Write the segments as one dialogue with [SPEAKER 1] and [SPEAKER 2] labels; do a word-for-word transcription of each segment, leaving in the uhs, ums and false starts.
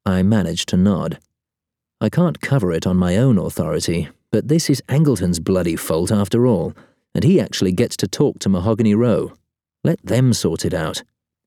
[SPEAKER 1] I managed to nod. I can't cover it on my own authority, but this is Angleton's bloody fault after all, and he actually gets to talk to Mahogany Row. Let them sort it out.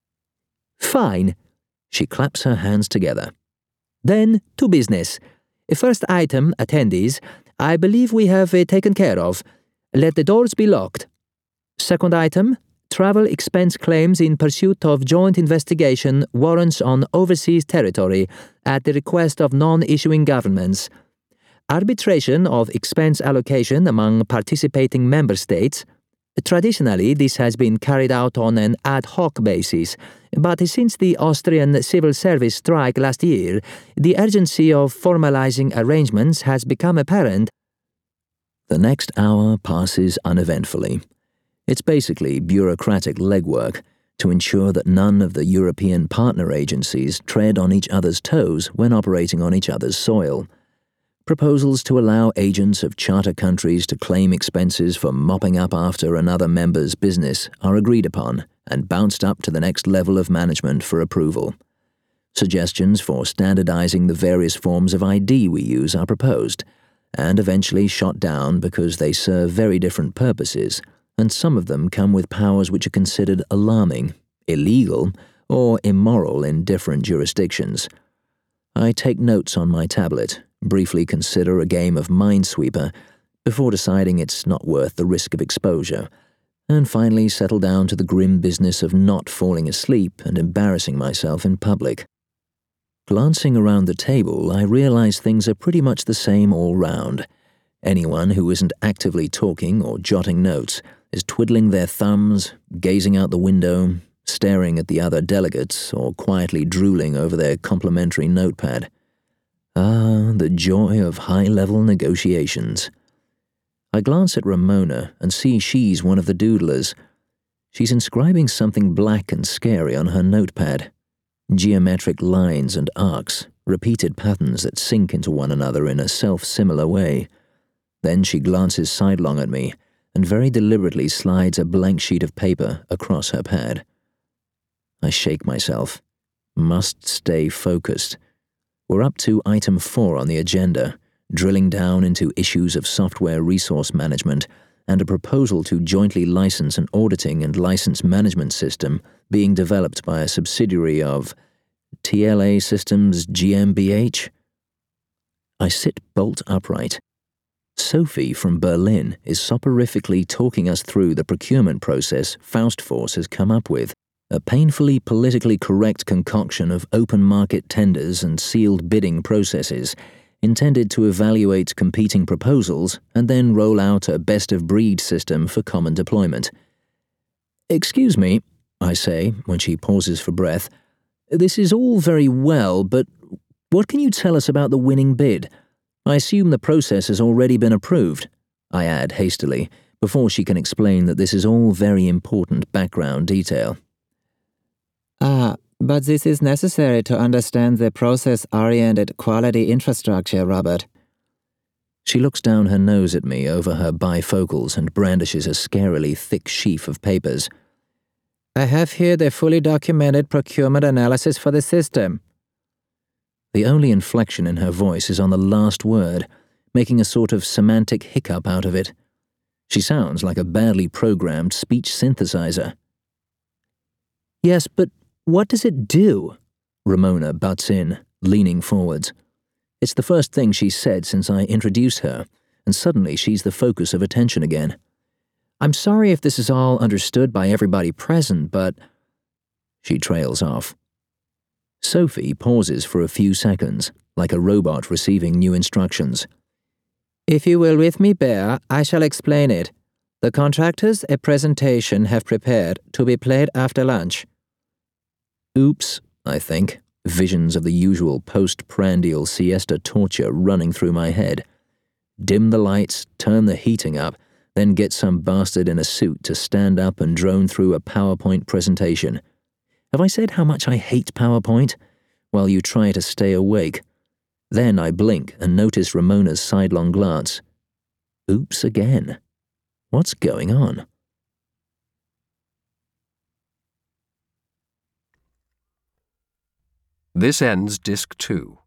[SPEAKER 2] Fine.
[SPEAKER 1] She claps her hands together.
[SPEAKER 2] Then, to business. First item, attendees, I believe we have uh, taken care of. Let the doors be locked. Second item, travel expense claims in pursuit of joint investigation warrants on overseas territory at the request of non-issuing governments. Arbitration of expense allocation among participating member states. Traditionally, this has been carried out on an ad hoc basis, but since the Austrian civil service strike last year, the urgency of formalizing arrangements has become apparent.
[SPEAKER 1] The next hour passes uneventfully. It's basically bureaucratic legwork to ensure that none of the European partner agencies tread on each other's toes when operating on each other's soil. Proposals to allow agents of charter countries to claim expenses for mopping up after another member's business are agreed upon and bounced up to the next level of management for approval. Suggestions for standardizing the various forms of I D we use are proposed, and eventually shot down because they serve very different purposes, and some of them come with powers which are considered alarming, illegal, or immoral in different jurisdictions. I take notes on my tablet, briefly consider a game of Minesweeper, before deciding it's not worth the risk of exposure, and finally settle down to the grim business of not falling asleep and embarrassing myself in public. Glancing around the table, I realize things are pretty much the same all round. Anyone who isn't actively talking or jotting notes is twiddling their thumbs, gazing out the window, staring at the other delegates, or quietly drooling over their complimentary notepad. Ah, the joy of high-level negotiations. I glance at Ramona and see she's one of the doodlers. She's inscribing something black and scary on her notepad. Geometric lines and arcs, repeated patterns that sink into one another in a self-similar way. Then she glances sidelong at me and very deliberately slides a blank sheet of paper across her pad. I shake myself. Must stay focused. We're up to item four on the agenda, drilling down into issues of software resource management and a proposal to jointly license an auditing and license management system being developed by a subsidiary of T L A Systems G M B H. I sit bolt upright. Sophie from Berlin is soporifically talking us through the procurement process Faust Force has come up with, a painfully politically correct concoction of open market tenders and sealed bidding processes, intended to evaluate competing proposals and then roll out a best-of-breed system for common deployment. "Excuse me," I say when she pauses for breath. "This is all very well, but what can you tell us about the winning bid? I assume the process has already been approved," I add hastily, before she can explain that this is all very important background detail.
[SPEAKER 3] Ah, but this is necessary to understand the process-oriented quality infrastructure, Robert.
[SPEAKER 1] She looks down her nose at me over her bifocals and brandishes a scarily thick sheaf of papers.
[SPEAKER 3] I have here the fully documented procurement analysis for the system.
[SPEAKER 1] The only inflection in her voice is on the last word, making a sort of semantic hiccup out of it. She sounds like a badly programmed speech synthesizer.
[SPEAKER 2] "Yes, but what does it do?"
[SPEAKER 1] Ramona butts in, leaning forwards. It's the first thing she's said since I introduced her, and suddenly she's the focus of attention again. "I'm sorry if this is all understood by everybody present, but—" She trails off. Sophie pauses for a few seconds, like a robot receiving new instructions.
[SPEAKER 3] If you will with me, Bear, I shall explain it. The contractors a presentation have prepared to be played after lunch.
[SPEAKER 1] Oops, I think, visions of the usual post-prandial siesta torture running through my head. Dim the lights, turn the heating up, then get some bastard in a suit to stand up and drone through a PowerPoint presentation. Have I said how much I hate PowerPoint? While you try to stay awake. Then I blink and notice Ramona's sidelong glance. Oops again. What's going on?
[SPEAKER 4] This ends Disc two.